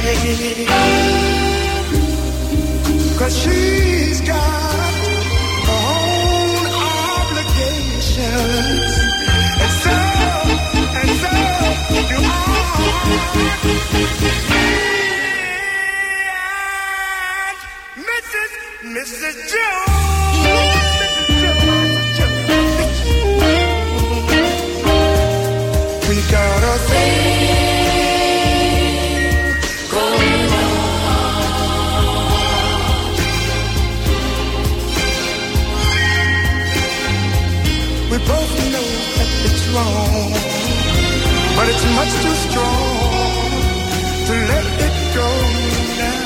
'Cause she's got her own obligations, and so do I. Mrs. Jones, we got a thing going on. We both know that it's wrong, but it's much too strong to let it go now.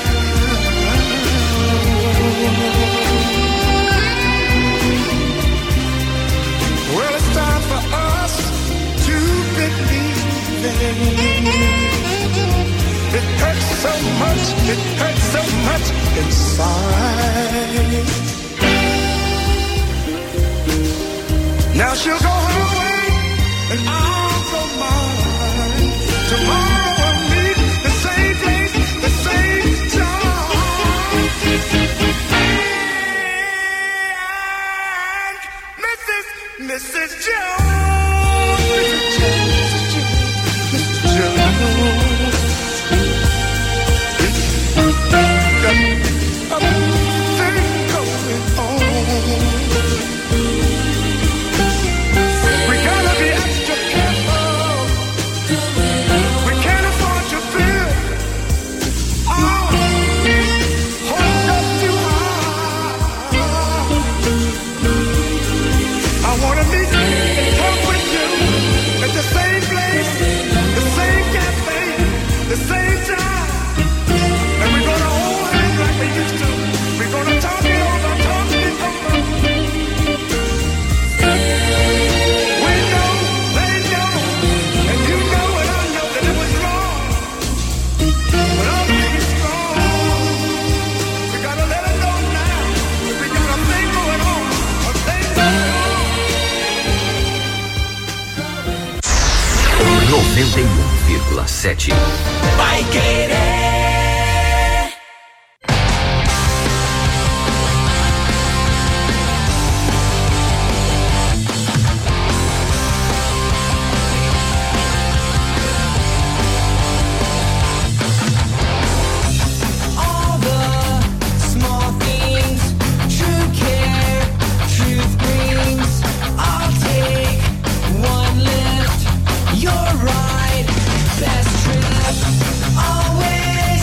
Well, it's time for us to believe it hurts so much inside. Now she'll go her way and I'll go mine. Tomorrow we'll meet the same place, the same time. And Mrs. Jones, Mrs. Jones, got a thing going on. We gotta be extra careful. We can't afford to feel hold up too high. I wanna meet and talk with you at the same place, the same cafe, the same time. And we're gonna hold hands like we used to. We're gonna talk it over, talk it over. We know, they know, and you know and I know that it was wrong. But I'll make it strong. We gotta let it know now. We got a thing going on, a thing going on. 91,7 Vai Querer. All the small things, true care, truth brings. I'll take one lift, you're right, best trip. Always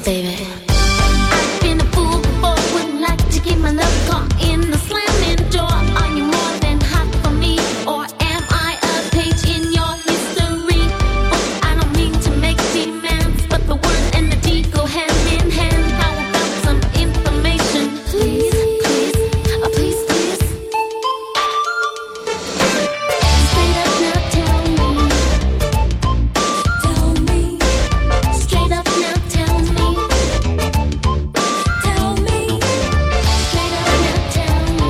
baby. I've been a fool before, wouldn't like to get my love caught in the slamming door. Are you more than hot for me, or am I a page in your history book? I don't mean to make demands, but the word and the deed go hand in hand. How about some information, please, please, please, please? Straight up now, tell me. Straight up now, tell me. Tell me. Straight up now, tell me.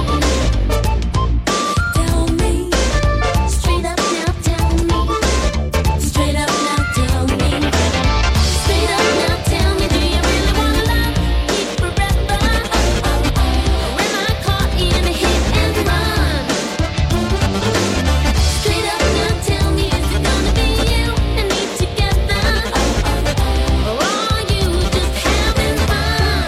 Tell me. Straight up now, tell me. Straight up now, tell me. Straight up now, tell me. Do you really wanna love me forever? Or am I caught in a hit and run? Straight up now, tell me. Is it gonna be you and me together? Or are you just having fun?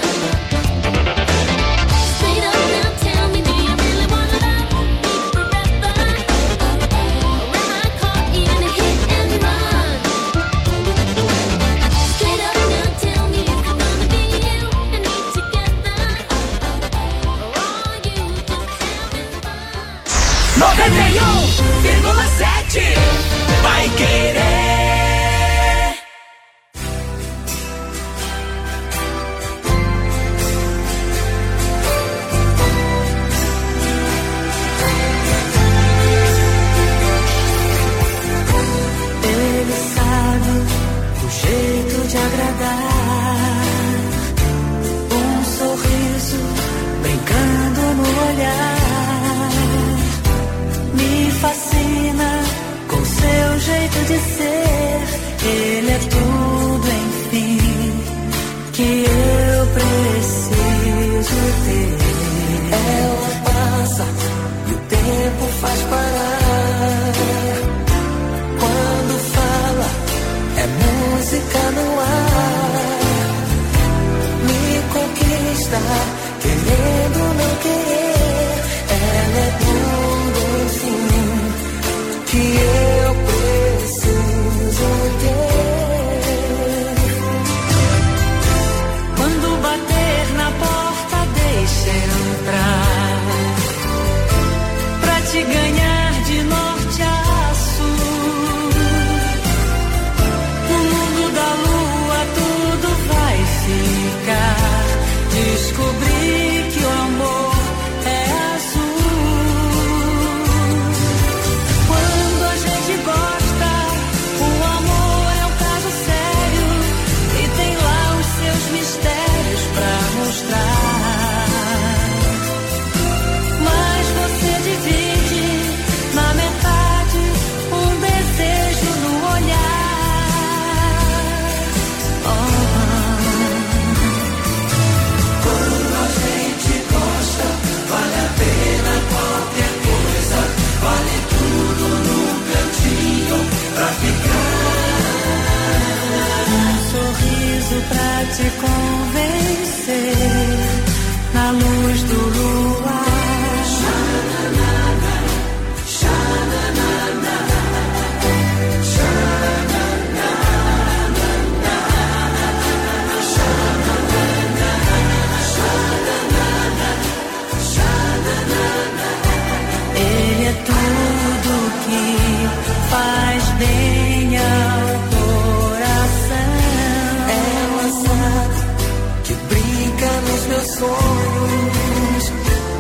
Straight up now, tell me. Do you really wanna love me forever? Or am I caught in a hit and run? Straight up now, tell me. Is it gonna be you and me together? Or are you just having fun? 91,7 Vai Querer. Ele sabe o jeito de agradar, sorriso brincando no olhar. Me fascina com seu jeito de ser. Ele é tudo, enfim, que eu preciso ter. Ela passa e o tempo faz parar. Quando fala, é música no ar. Me conquista, querendo ou não querer. Ela é tudo, enfim, que eu preciso ter. Quando bater na porta, deixa entrar, pra te ganhar de norte a sul. No mundo da lua tudo vai ficar. Descobri que o amor é azul. Quando a gente gosta, o amor é um caso sério e tem lá os seus mistérios pra mostrar. Mas você divide na metade um desejo no olhar. Quando a gente gosta, vale a pena qualquer coisa. Vale tudo num cantinho pra ficar. Um sorriso pra te convencer na luz do luar. Ele é tudo que faz bem ao coração. Ela sabe que brinca nos meus sonhos.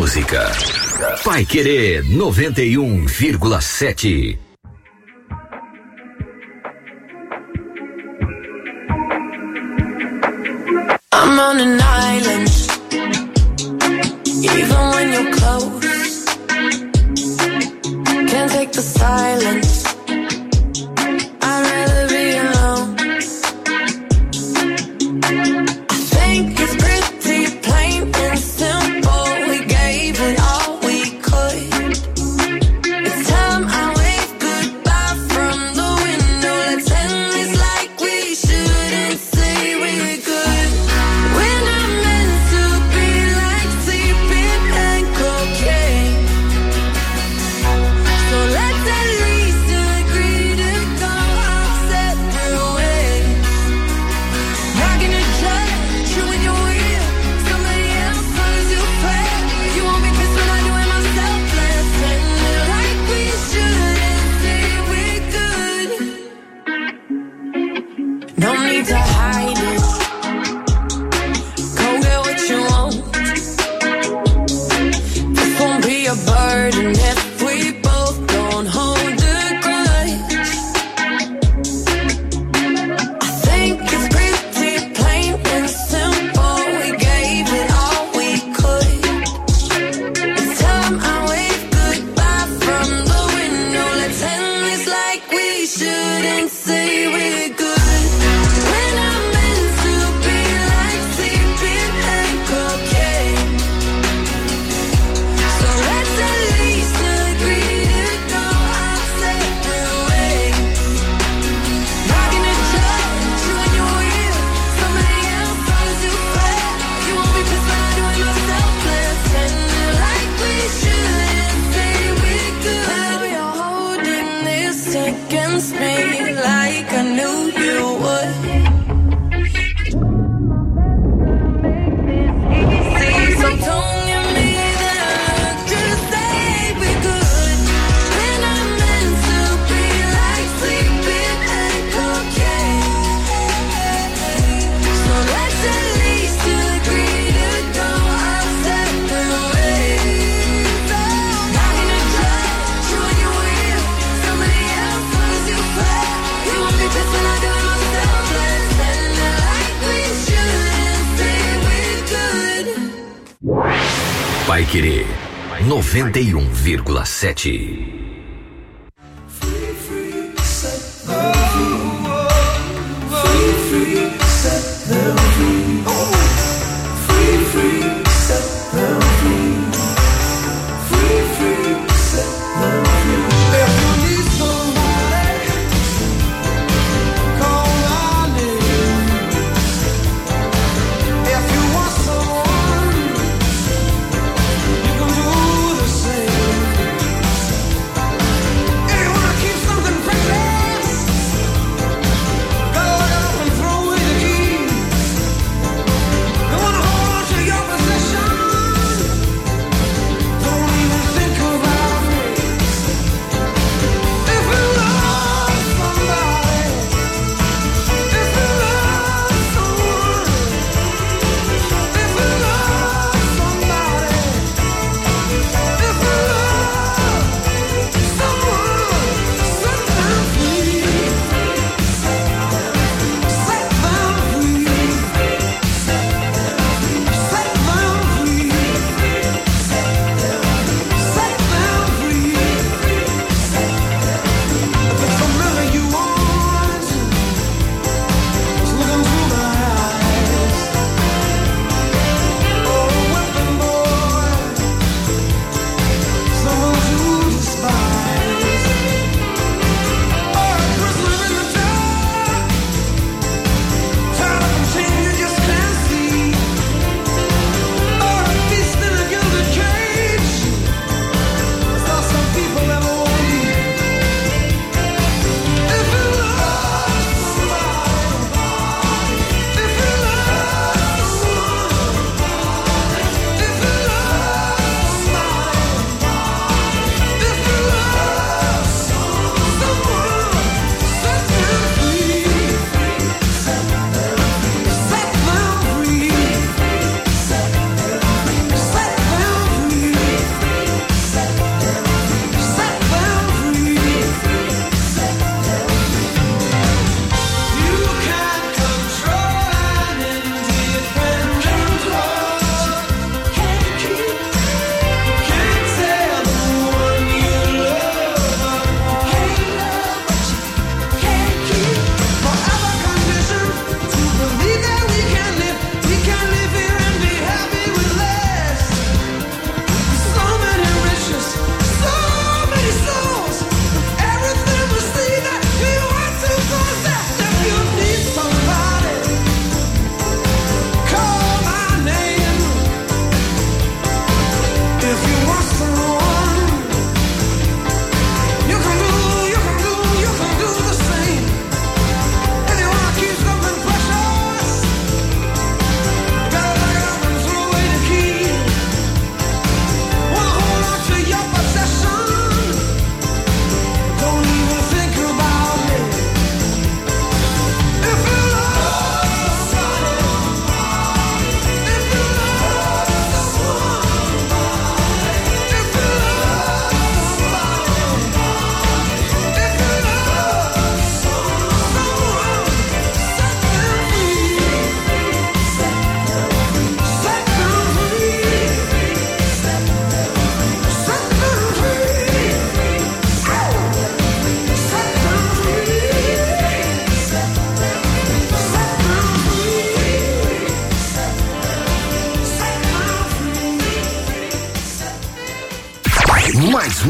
música. Paiquerê 91,7. I'm on an island, even when you're close. Can't take the silence. I'd rather be alone. I think it's pretty plain and simple. We gave it all we could. It's time I wave goodbye from the window. Let's end this like we shouldn't say we're good. We're not meant to be like sleeping and cocaine. So let's at least agree to go our separate ways. Not gonna judge you when you're weird. Somebody else follows you play. You won't be pissed when I do it myself. Let's end it like we should and say we're good. No need to hide it. Go get what you want. This won't be a burden if we both don't hold a grudge. I think it's pretty plain and simple. We gave it all we could. It's time I wave goodbye from the window. Let's end this like we shouldn't say we're good. We're not meant to be like sleeping and cocaine. So let's at least agree to go our separate ways. Not gonna judge you when you're weird. Somebody else follows you play. You won't be pissed when I do it myself. Let's end it like we should and say we're good. Now you're holding this against me like I knew you would. See, so don't give me that look. Just say we're good. We're not meant to be like sleeping and cocaine. So let's at least agree to go our separate ways. Not gonna judge you when you're weird. Somebody else follows you play. You won't be pissed when I do it myself. Let's end it like we should and say we're good. Paiquerê 91,7. Keep something precious. Go up and throw away the key.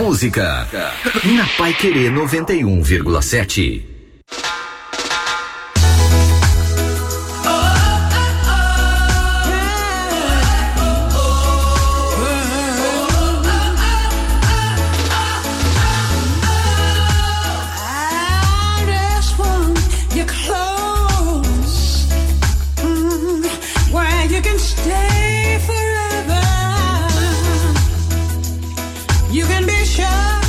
música. Na Paiquerê 91,7. You can be sure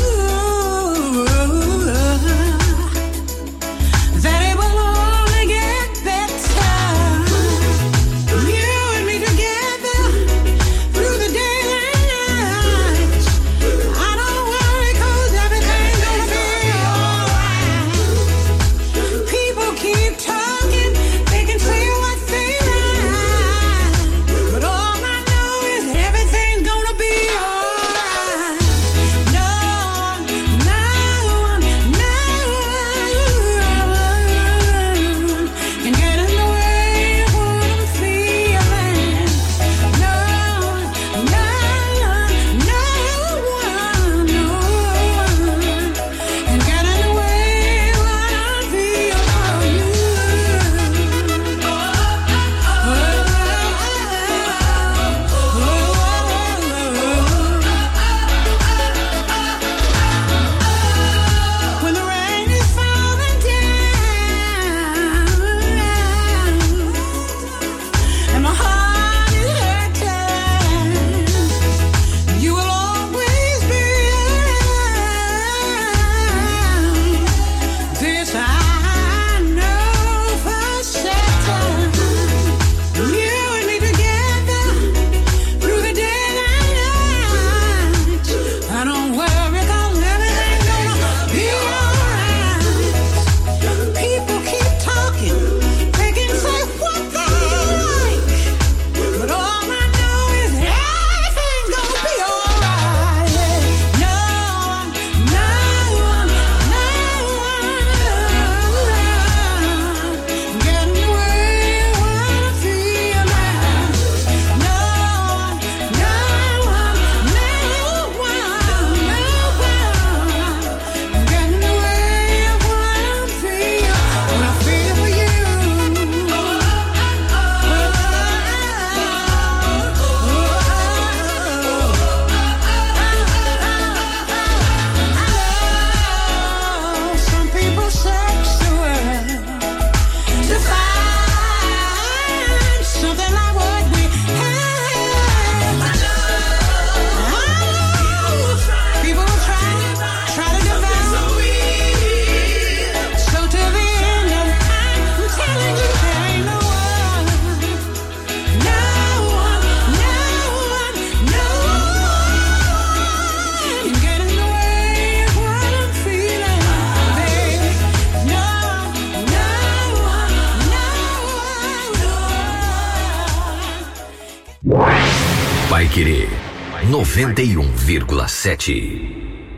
Paiquerê 91,7.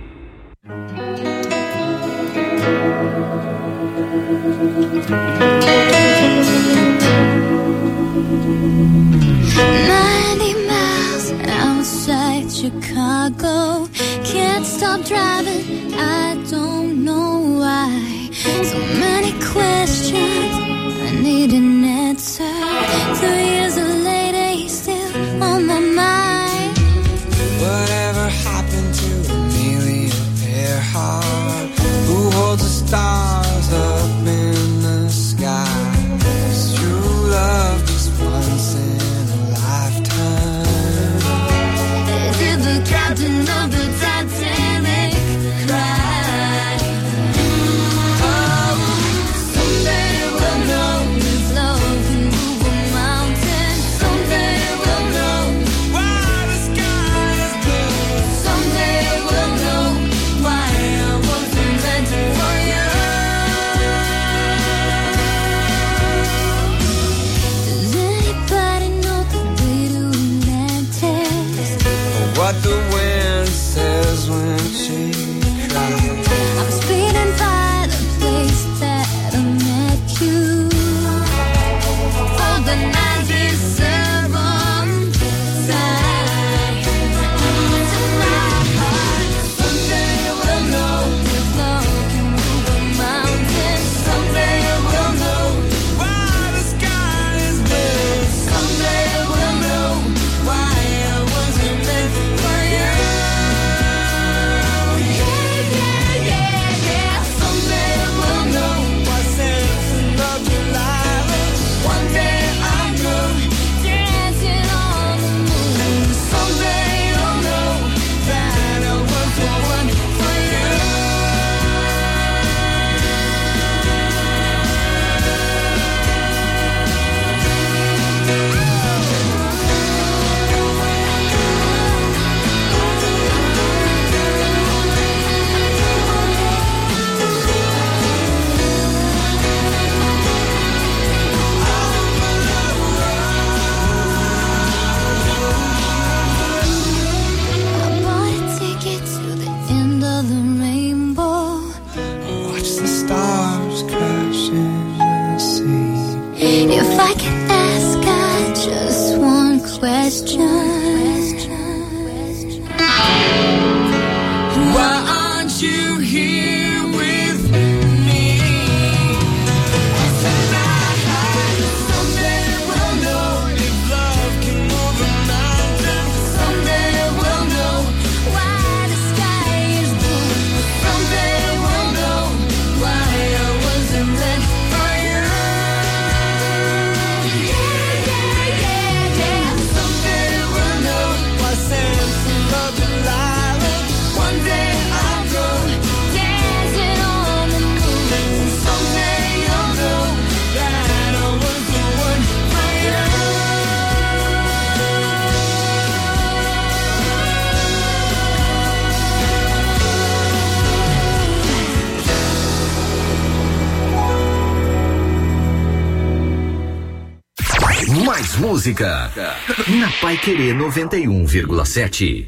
Outside Chicago, can't stop driving, I don't know why. So many questions, I need an answer. 2 years later, he's still on my mind. Whatever happened to Amelia Earhart, who holds the stars up in the sky? 'Cause true love just once in a lifetime. Did the captain of the Titanic cry? Oh, someday we'll know this love can move a mountain. Someday we'll know Why the sky is blue. Someday we'll know why I wasn't Why aren't you here with me? Tonight, someday we'll know if love can move a mountain. Someday we'll know why the sky is blue. Someday we'll know why I wasn't meant for you. Yeah, yeah, yeah, yeah. Someday we'll know why Santa loved Delilah. One day I'll go dancing on the moon. And someday you'll know that I was the one for you. Mais música na Paiquerê 91,7.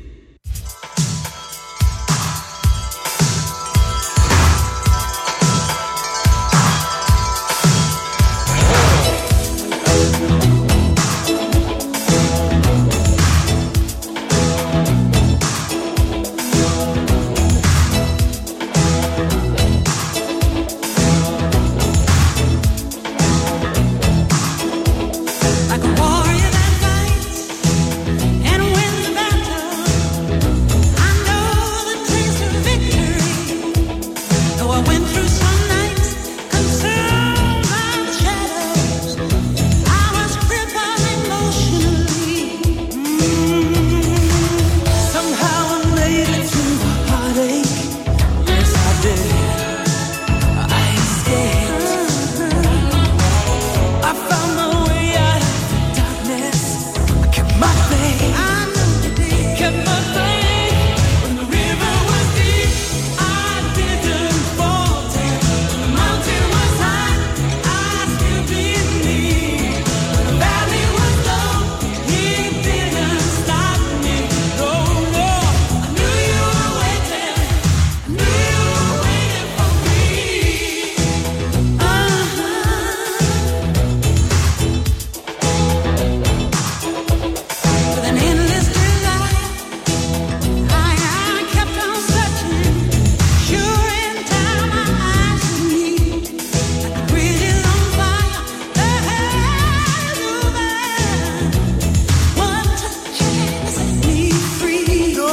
Like a warrior that fights and wins the battle. I know the taste of victory. Though I went through some nights consumed by the shadows, I was crippled emotionally. Somehow I made it through the heartache. Yes, I did. I escaped. I found my way out of the darkness. I kept my faith. I know you did. Kept my faith. When the river was deep, I didn't falter. When the mountain was high, I still believed. When the valley was low, he didn't stop me. No, no. I knew you were waiting. I knew you were waiting for me. With an endless desire, I kept on searching. Sure, in time my eyes would meet. Like a bridge on fire, the hell's over. One touch and set me free. No,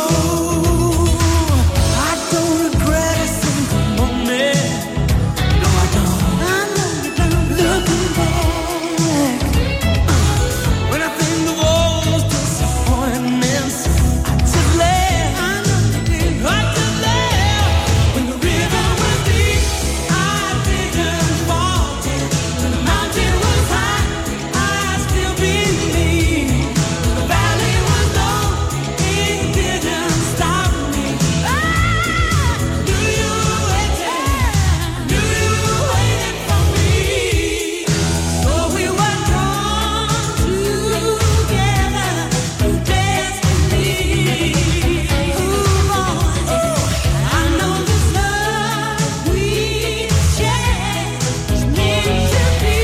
I don't regret a single moment. No, I don't. I know you don't. Looking back. When I think of all those disappointments, I just laugh. I know you did. I just laugh. When the river was deep, I didn't falter. When the mountain was high, I still believed. When the valley was low, it didn't stop me. Knew you were waiting. Knew you were waiting for me. So we were drawn together through destiny. Ooh, I know this love we share is meant to be.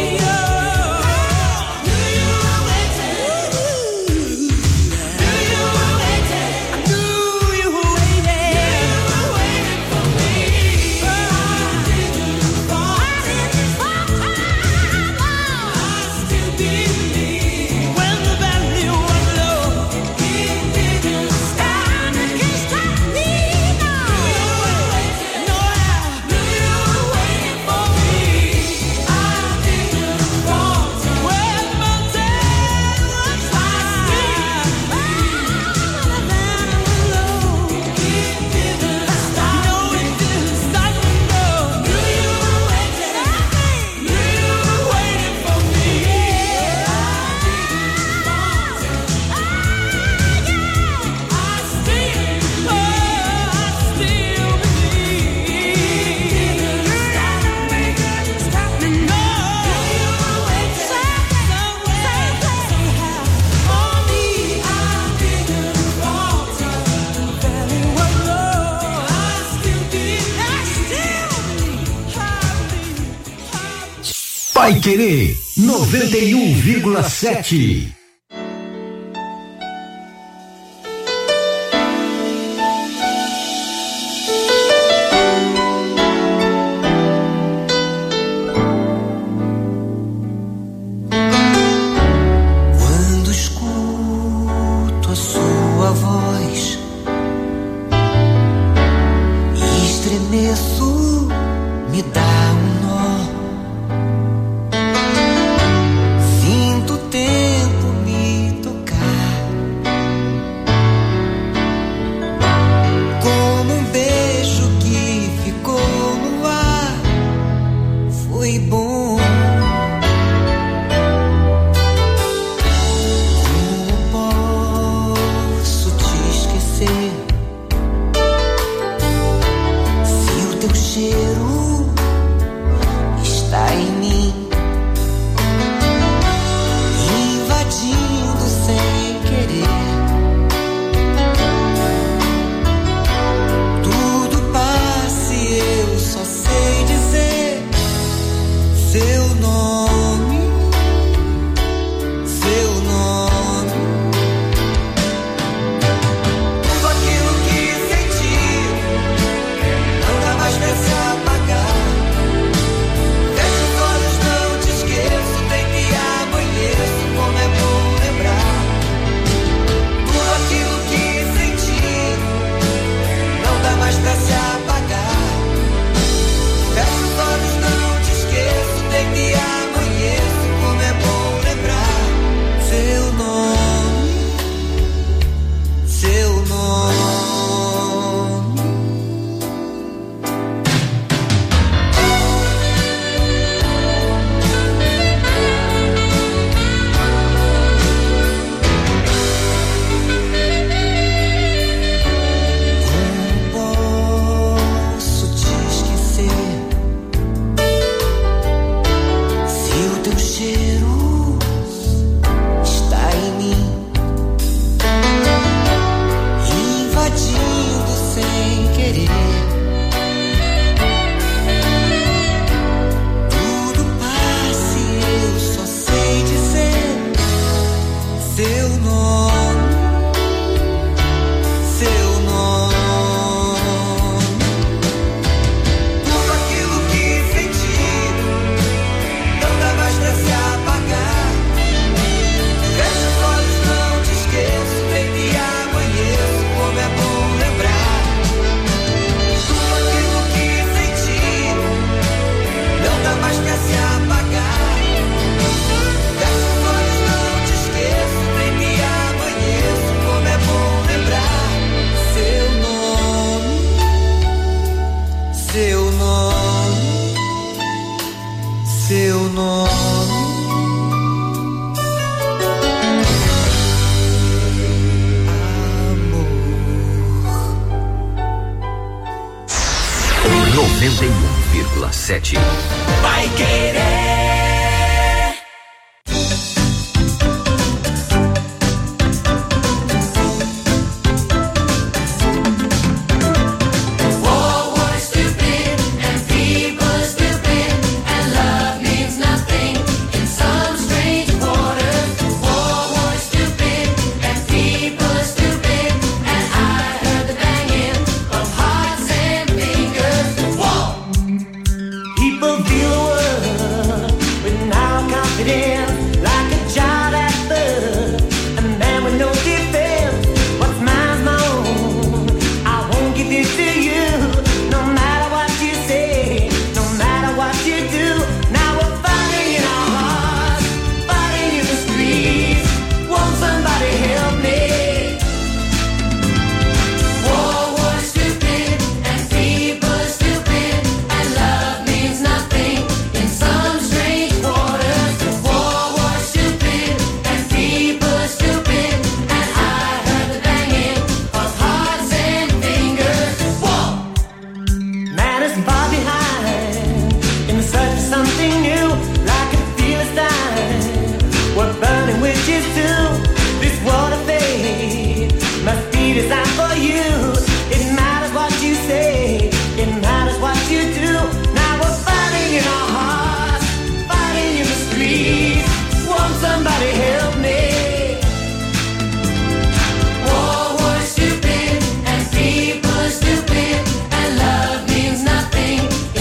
Knew you were waiting. Knew you were waiting. I knew you were waiting. You were waiting for me. I didn't fall. I still believe. When the valley was low, it didn't stop me. Can't stop me now. No, I knew you were waiting for me. I didn't falter. When the mountain was high, when the valley was low, it didn't stop me. No, it didn't stop me. No, knew you were waiting. Knew you were waiting for me. I didn't falter. I still believe. Stop me. No, you were waiting. Somehow, for me, I didn't falter. The valley was low. I still believe. I believe. Paiquerê 91,7. pulso me dá um nó. Sinto o tempo me tocar, como um beijo que ficou no ar. Foi bom. Como posso te esquecer se o teu cheiro está em mim, invadindo sem querer? Tudo passa e eu só sei dizer seu nome, seu nome. Tudo aquilo que senti não dá mais pra se apagar. Fecha os olhos, não te esqueço, deito e amanheço, como é bom lembrar. Tudo aquilo que senti não dá mais pra se apagar. Fecha os olhos, não te esqueço, deito e amanheço, como é bom lembrar. Seu nome, seu nome. Como posso te esquecer se o teu cheiro está em mim, invadindo sem querer? Tudo passa e eu só sei dizer seu nome, seu nome. Tudo aquilo que senti não dá mais pra se apagar. Fecha os olhos, não te esqueço, deito e amanheço, como é bom lembrar. Tudo aquilo que senti não dá mais pra se apagar. Fecha os olhos, não te esqueço, deito e amanheço, como é bom lembrar. Seu nome, seu nome, seu nome. 91,7. Vai querer. War was stupid and people stupid and love means nothing in some strange waters. War was stupid and people stupid and I heard the banging of hearts and fingers. War. People feel the world with now confidence, like a child at birth, a man with no defense. What's mine's my own. I won't give this to you, no matter what you say, no matter what you do. Now we're fighting in our hearts, fighting in the streets. Won't somebody help me? War was stupid and people stupid and love means nothing in some strange waters. War was stupid and people stupid and I heard the banging of hearts and fingers. War. Man is far behind in the search for something new, like a Philistine. What burning witches do? This world of fate must be designed for you. It matters what you say, it matters what you do. Now we're fighting in our hearts, fighting in the streets. Won't somebody help me? War was stupid and people stupid and love means nothing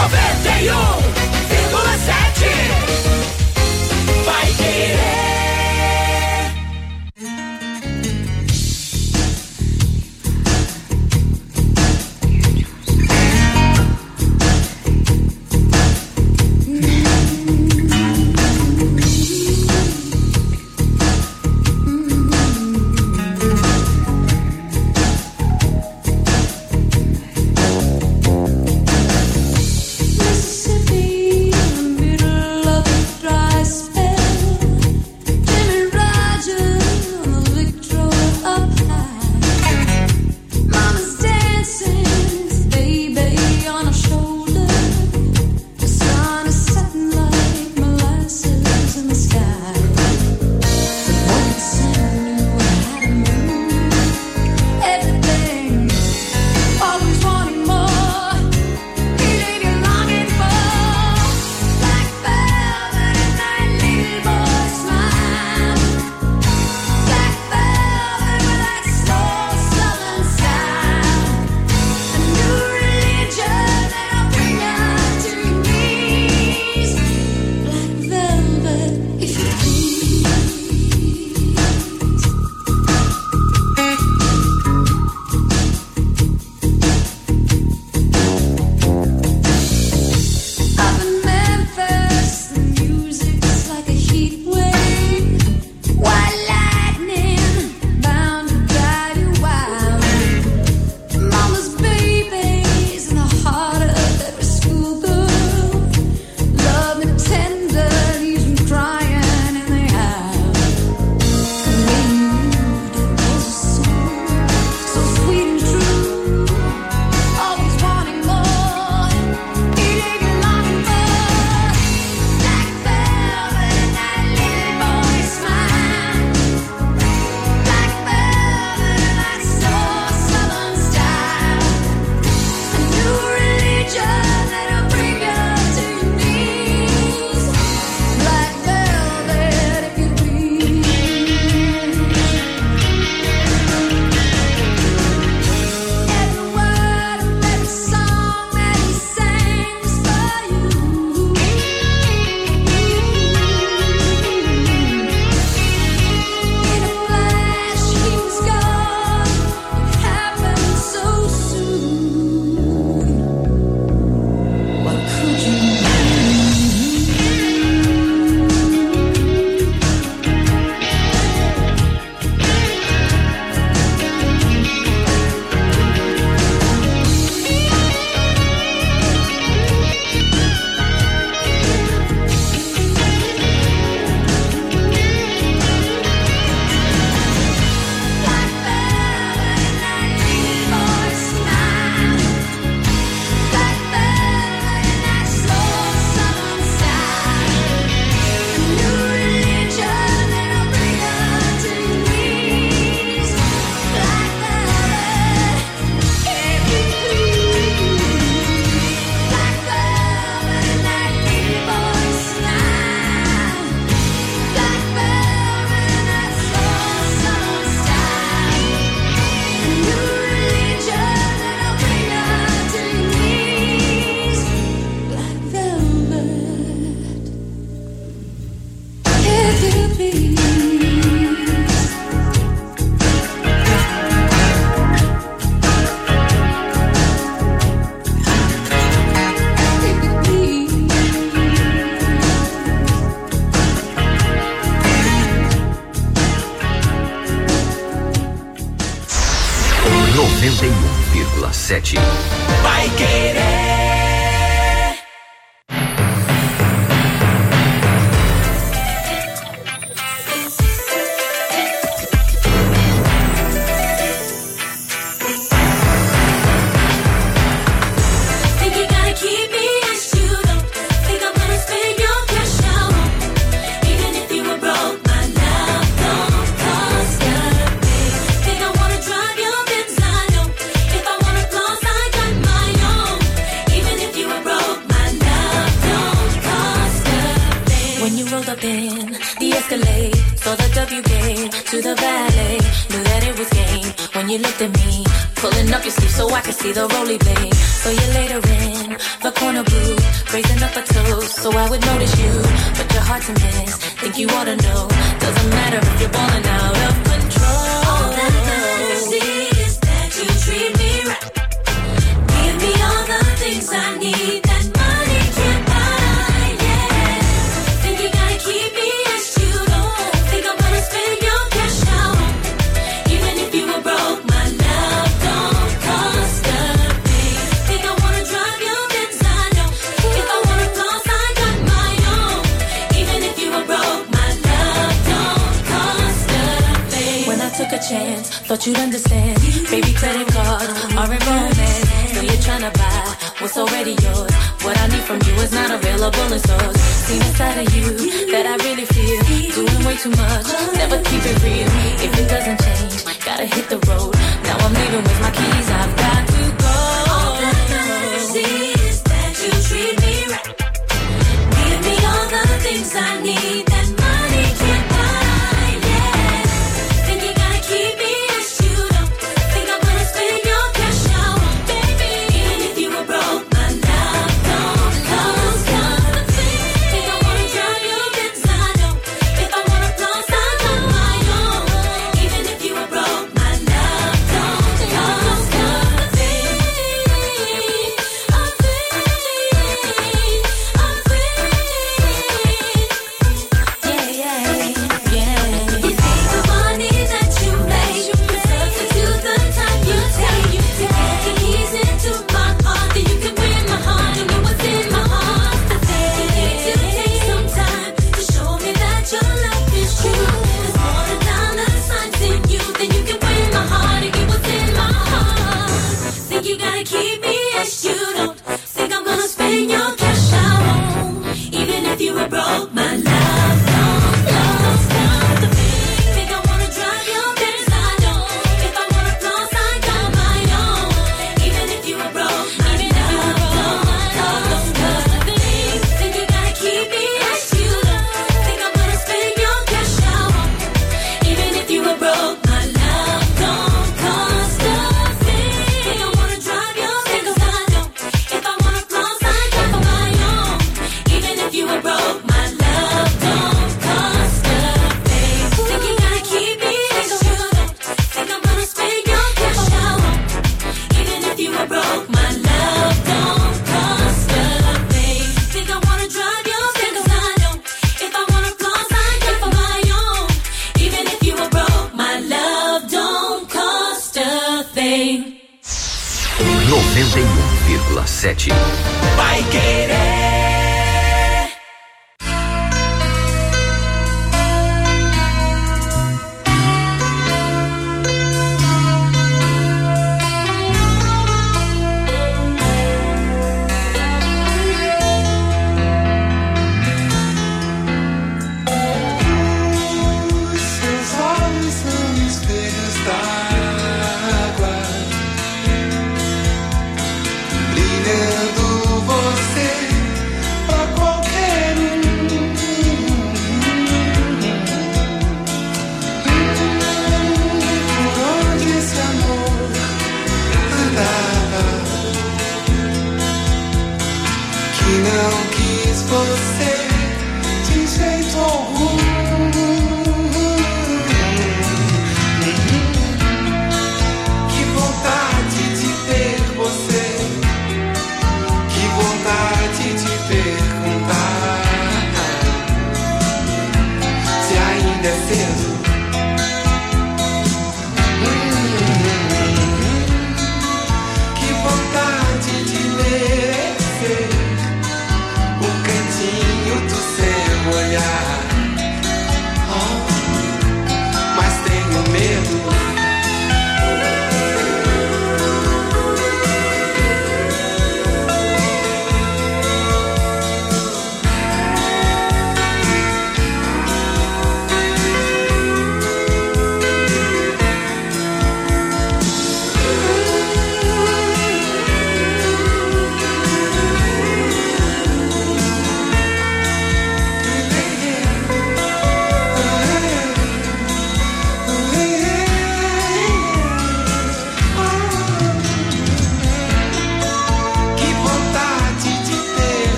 Vai querer. Mississippi, middle of the dry spell. Jimmy Rogers on the Victrola up high. Mama's dancing, his baby on her shoulder. The sun is setting like molasses in the sky. The morning sun knew how to move everything. Always wanting more. He laid you longing for black velvet and that little boy smile. Black velvet with that soul southern style. A new religion that'll bring you to your knees. Black velvet, if you please. Up in Memphis, the music's like a heat wave. White lightning, bound to drive you wild. Mama's babies in the heart of every schoolgirl. Love and tender, leaves them crying in the aisle. The way you moved, it was a song, so sweet and true. Always wanting more, eating and longing for black velvet and that little boy smile. Black velvet and that soul southern style. A new religion that'll bring you to your knees. Black velvet, if you please. Every word of every song that he sang was for you. In a flash, he was gone. It happened so soon. What could you do? Black velvet and that little boy smile. Black velvet and that soul southern style. A new religion that'll bring you to your knees. Black velvet, if you please. Black velvet and that little boy smile. Black velvet and that soul southern style. A new religion that'll bring you to your knees. Black velvet, if you please. If you please. 91,7. Vai querer. Think you gotta keep me as you don't think I'm gonna spend your cash out. Even if you were broke, my love don't cost a thing. Think I wanna drive your Benz, I know. If I wanna floss, I got my own. Even if you were broke, my love don't cost a thing. When you rolled up in the Escalade, saw the W game to the valet, knew that it was game. When you looked at me, Pulling up your sleeve so I can see the roly blade. So you're later in the corner booth, raising up a toast so I would notice you. But your heart's a mess, think you ought to know. Doesn't matter if you're balling out of control. All that matters is that you treat me right. Give me all the things I need that money can't buy, yeah. Think you gotta keep me as you don't think I'm gonna spend your cash out. Even if you were broke, my love don't cost a thing. Think I wanna drive your Benz, I know. If I wanna floss, I got my own. Even if you were broke, my love don't cost a thing. When I took a chance, thought you'd understand. Baby, credit cards aren't romance. Know you're tryna buy what's already yours. What I need from you is not available in stores. Seen a side of you that I really feel. Doing way too much, never keep it real. If it doesn't change, gotta hit the road. Now I'm leaving with my keys, I've got to go. All that matters is that you treat me right. Give me all the things I need that money can't buy, yeah. Think you gotta keep me as you don't think I'm gonna spend your cash out, baby. Even if you were broke, my love don't cost nothing. Think I wanna drive your Benz, I know. If I wanna floss, I got my own. Even if you were broke, my love don't cost nothing. Yeah. You take the money that you make, substitute the time you take to get the keys into my heart, then you can win my heart and know what's in my heart. You need to take some time to show me that your love is true. There's more than dollar signs in you, then you can win my heart and get what's in my heart. Think you gotta keep me as you don't think I'm gonna spend your cash out. Even if you were broke, my love don't cost nothing. Think I wanna drive your Benz, I don't. If I wanna floss, I got my own. Even if you were broke, my love don't cost nothing. Think you gotta keep me as you don't think I'm gonna spend your cash out. Even if you were broke, my love don't cost nothing. Think I wanna drive your Benz, I don't. If I wanna floss, I got my own. Even if you were broke, my love don't cost nothing. Think you gotta keep me as you don't think I'm gonna spend your cash out. Even if you were broke, my love don't cost nothing. Think I wanna drive your Benz, I don't. If I wanna floss, I got my own. Even if you were broke, my love don't cost a thing. 91,7. Vai querer. Seus olhos são espelhos d'água, brilhando você pra qualquer por onde esse amor andava, que não quis você de jeito algum. Que vontade de ter você, que vontade de perguntar se ainda é cedo. Que vontade de merecer o cantinho do seu olhar.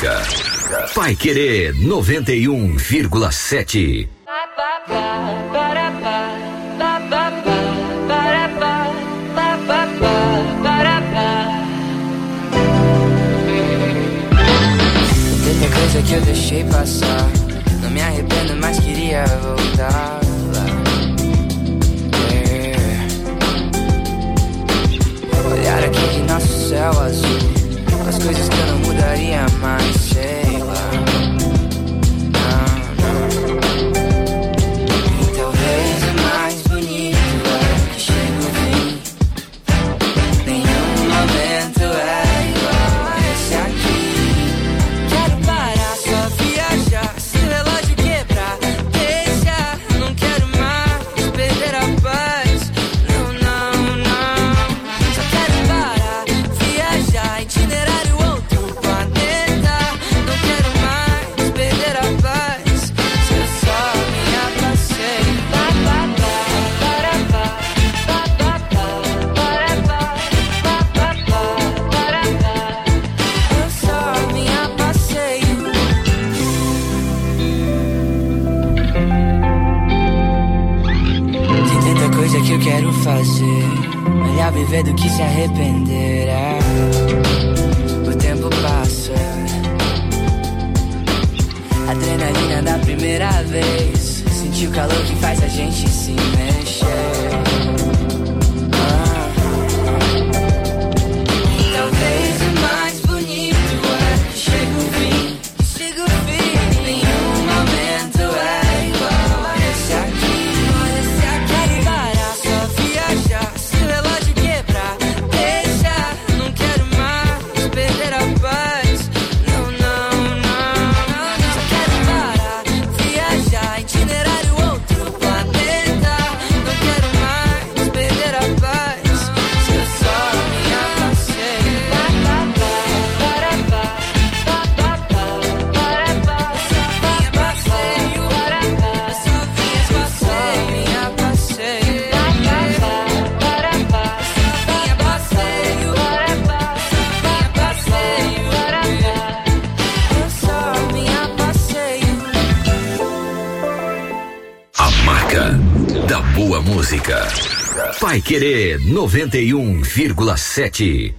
música. Pai Querer 91,7. Tanta coisa que eu deixei passar, não me arrependo, mas queria voltar lá. Olhar aquele nosso céu azul, as coisas que eu não mudaria mais, sei lá. E talvez o mais bonito é que chega o fim. Nenhum momento é igual a esse aqui. Quero parar, só viajar, se o relógio quebrar, deixa. Não quero mais perder a paz. Não, não, não. Só quero parar, viajar, itinerário outro planeta. Não quero mais perder a paz. Se eu só me abracei. Eu só me passeio. Tem tanta coisa que eu quero fazer, melhor viver do que se arrepender. O tempo passa, adrenalina da primeira vez, sentir o calor que faz a gente se mexer. Talvez o mais bonito é que chega o fim, nenhum momento é igual a esse aqui. Quero parar, só viajar, se o relógio quebrar, deixa. Não quero mais perder a paz. Não, não, não. Só quero parar, viajar, itinerário outro planeta. Não quero mais perder a paz. Se eu só me passei. A marca da boa música. Pai Querer 91,7.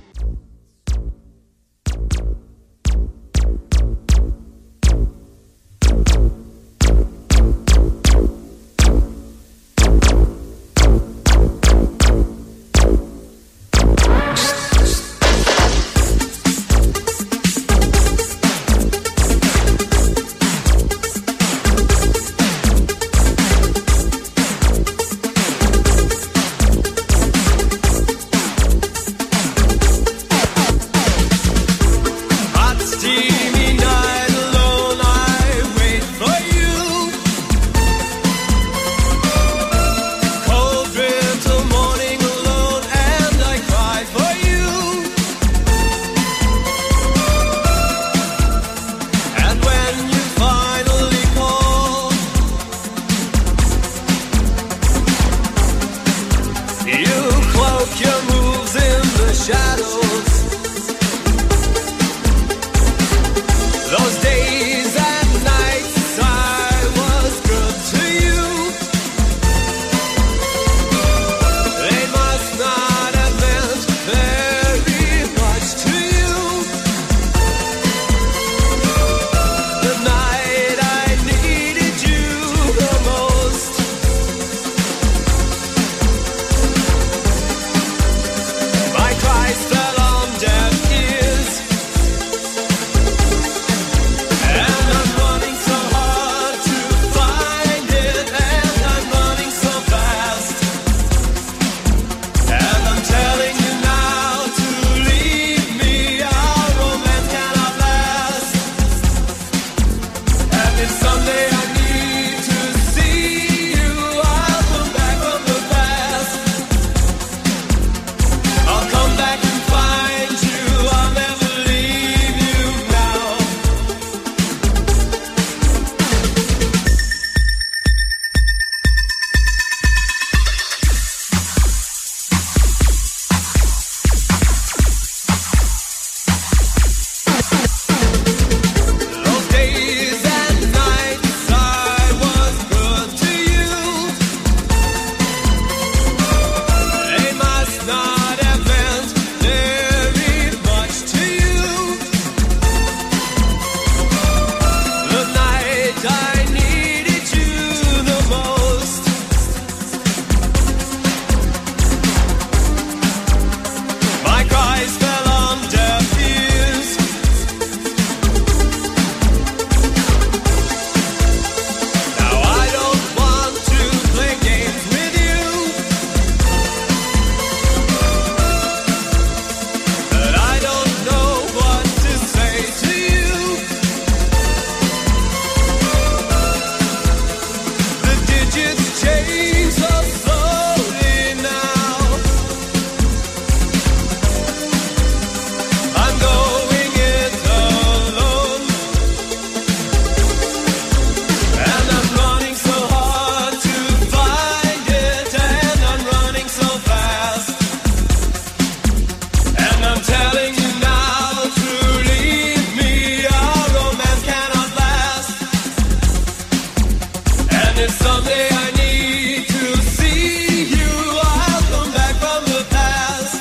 if someday I need to see you, I'll come back from the past.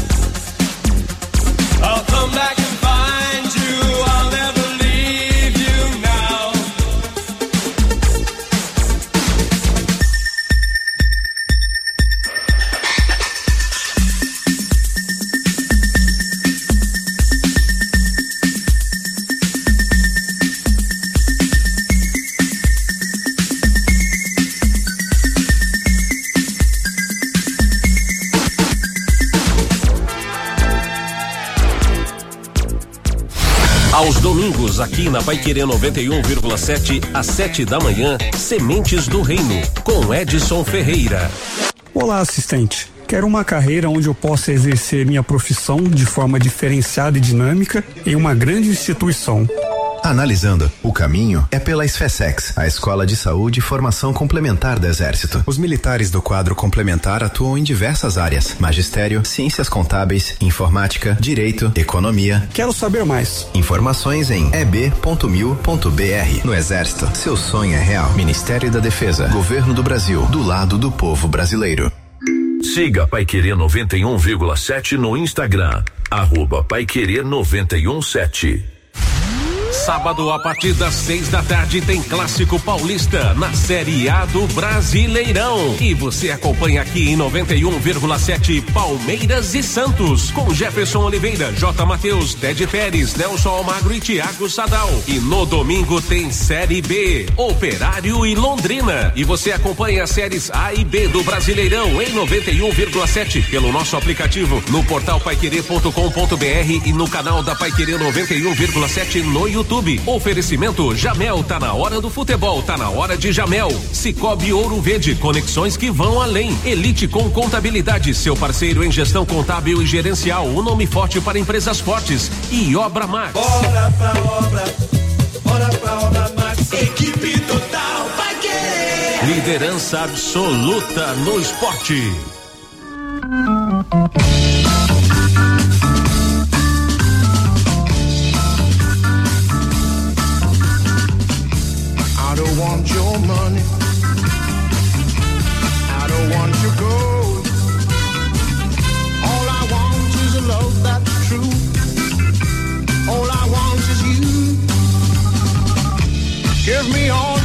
I'll come back and find you. I'll never leave you now. Aos domingos, aqui na Paiquerê 91,7, às 7 da manhã, Sementes do Reino, com Edson Ferreira. Olá, assistente. Quero uma carreira onde eu possa exercer minha profissão de forma diferenciada e dinâmica em uma grande instituição. Analisando, o caminho é pela SFSEX, a Escola de Saúde e Formação Complementar do Exército. Os militares do quadro complementar atuam em diversas áreas: magistério, ciências contábeis, informática, direito, economia. Quero saber mais. Informações em eb.mil.br. No Exército, seu sonho é real. Ministério da Defesa, Governo do Brasil, do lado do povo brasileiro. Siga Paiquerê 91,7 no Instagram, @Paiquerê 91,7. Sábado, a partir das 6 da tarde, tem Clássico Paulista na Série A do Brasileirão. E você acompanha aqui em 91,7 Palmeiras e Santos, com Jefferson Oliveira, J. Matheus, Ted Pérez, Nelson Almagro e Thiago Sadal. E no domingo tem Série B, Operário e Londrina. E você acompanha as séries A e B do Brasileirão em 91,7 pelo nosso aplicativo, no portal paiquerê.com.br e no canal da Paiquerê 91,7 no YouTube. Oferecimento Jamel, tá na hora do futebol, tá na hora de Jamel. Cicobi Ouro Verde, conexões que vão além. Elite com Contabilidade, seu parceiro em gestão contábil e gerencial, um nome forte para empresas fortes. E Obra Max. Bora pra obra Max. Equipe total vai querer. Liderança absoluta no esporte. I don't want your money. I don't want your gold. All I want is a love that's true. All I want is you. Give me all